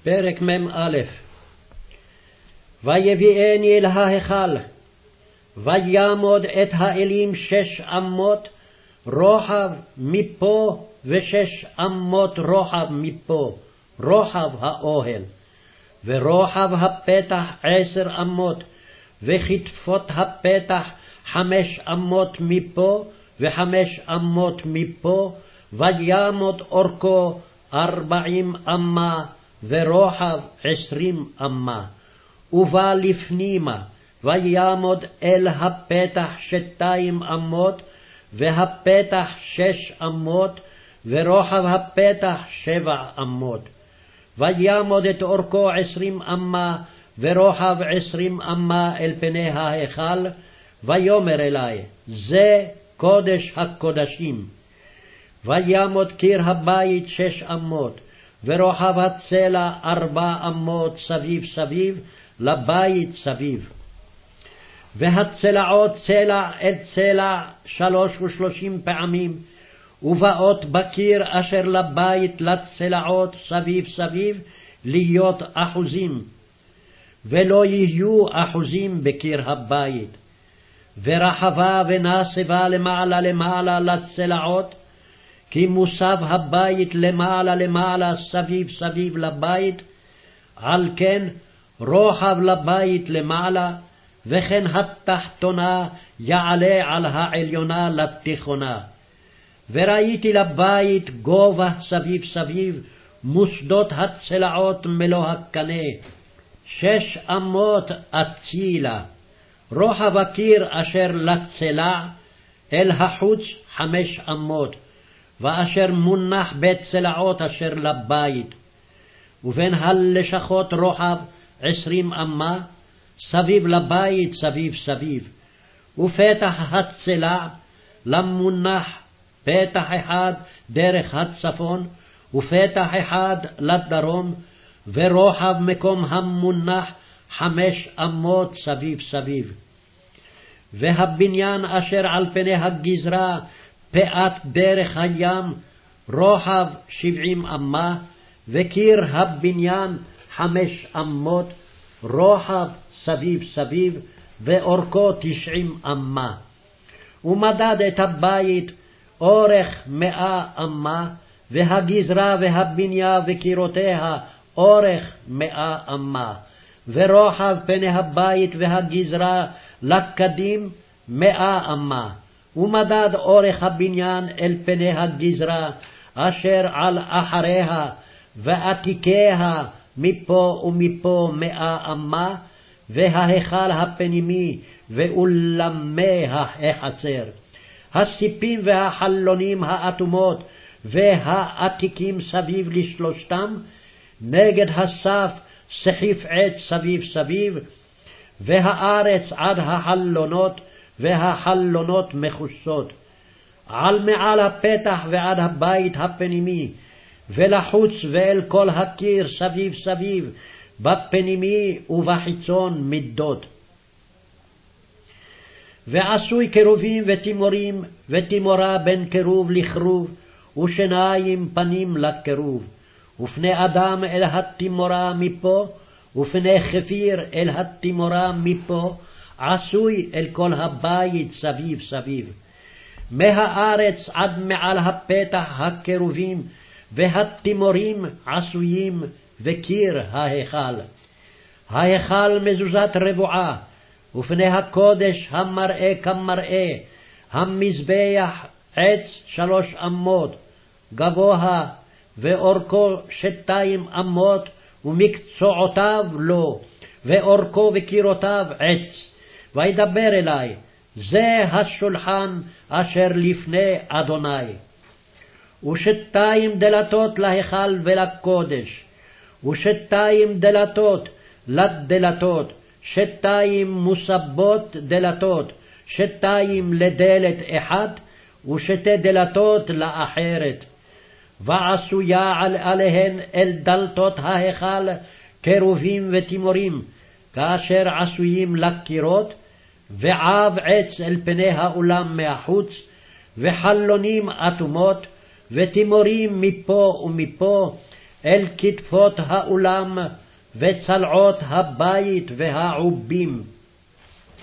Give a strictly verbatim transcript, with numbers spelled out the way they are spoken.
פרק מ"א. ויביאני אל ההיכל, ויעמוד את האלים שש אמות רוחב מפה, ושש אמות רוחב מפה, רוחב האוהל. ורוחב הפתח עשר אמות, וכתפות הפתח חמש אמות מפה, וחמש אמות מפה, ויעמוד אורכו ארבעים אמה, ורוחב עשרים אמה. ובא לפנימה, ויעמוד אל הפתח שתיים אמות, והפתח שש אמות, ורוחב הפתח שבע אמות. ויעמוד את אורכו עשרים אמה, ורוחב עשרים אמה אל פני ההיכל, ויאמר אלי, זה קודש הקודשים. ויעמוד קיר הבית שש אמות, ורוחב הצלע ארבע אמות סביב סביב, לבית סביב. והצלעות צלע אל צלע שלוש ושלושים פעמים, ובאות בקיר אשר לבית לצלעות סביב סביב להיות אחוזים, ולא יהיו אחוזים בקיר הבית. ורחבה ונסבה למעלה למעלה לצלעות, כי מוסב הבית למעלה למעלה סביב סביב לבית, על כן רוחב לבית למעלה, וכן התחתונה יעלה על העליונה לתיכונה. וראיתי לבית גובה סביב סביב, מוסדות הצלעות מלוא הקנה, שש אמות אצילה. רוחב הקיר אשר לצלע אל החוץ חמש אמות, ואשר מונח בצלעות אשר לבית. ובין הלשכות רוחב עשרים אמה, סביב לבית סביב סביב. ופתח הצלע למונח פתח אחד דרך הצפון, ופתח אחד לדרום, ורוחב מקום המונח חמש אמות סביב סביב. והבניין אשר על פני הגזרה פאת דרך הים, רוחב שבעים אמה, וקיר הבניין חמש אמות, רוחב סביב סביב, ואורכו תשעים אמה. ומדד את הבית אורך מאה אמה, והגזרה והבניין וקירותיה אורך מאה אמה. ורוחב פני הבית והגזרה לקדים מאה אמה. ומדד אורך הבניין אל פני הגזרה אשר על אחריה ועתיקיה מפה ומפה מאה אמה, וההיכל הפנימי ואולמי החצר, הסיפים והחלונים האטומות והעתיקים סביב לשלושתם, נגד הסף סחיף עץ סביב סביב, והארץ עד החלונות, והחלונות מכוסות, על מעל הפתח ועד הבית הפנימי, ולחוץ ואל כל הקיר סביב סביב, בפנימי ובחיצון מידות. ועשוי קרובים ותימורים, ותימורה בין קרוב לכרוב, ושניים פנים לקרוב, ופני אדם אל התימורה מפה, ופני חפיר אל התימורה מפה, עשוי אל כל הבית סביב סביב. מהארץ עד מעל הפתח הקרובים והתימורים עשויים, וקיר ההיכל. ההיכל מזוזת רבועה, ופני הקודש המראה כמראה, המזבח עץ שלוש אמות, גבוה, ואורכו שתיים אמות, ומקצועותיו לו, ואורכו וקירותיו עץ. וידבר אלי, זה השולחן אשר לפני אדוני. ושתיים דלתות להיכל ולקודש, ושתיים דלתות לדלתות, שתיים מוסבות דלתות, שתיים לדלת אחת, ושתי דלתות לאחרת. ועשו יעל עליהן אל דלתות ההיכל קרובים ותימורים, כאשר עשויים לקירות, ועב עץ אל פני האולם מהחוץ, וחלונים אטומות, ותימורים מפה ומפה, אל כתפות האולם, וצלעות הבית והעובים.